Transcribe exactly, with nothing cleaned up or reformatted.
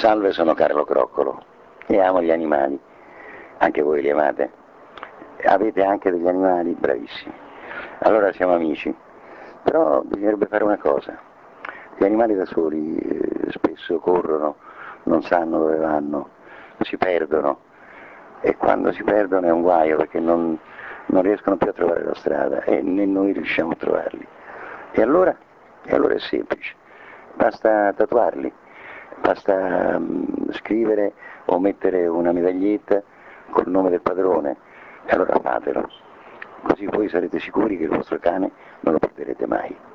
Salve, sono Carlo Croccolo e amo gli animali. Anche voi li amate? Avete anche degli animali? Bravissimi. Allora siamo amici. Però bisognerebbe fare una cosa. Gli animali da soli eh, spesso corrono, non sanno dove vanno, si perdono. E quando si perdono è un guaio perché non, non riescono più a trovare la strada e né noi riusciamo a trovarli. E allora? E allora è semplice. Basta tatuarli. Basta um, scrivere o mettere una medaglietta col nome del padrone, e allora fatelo, così voi sarete sicuri che il vostro cane non lo perderete mai.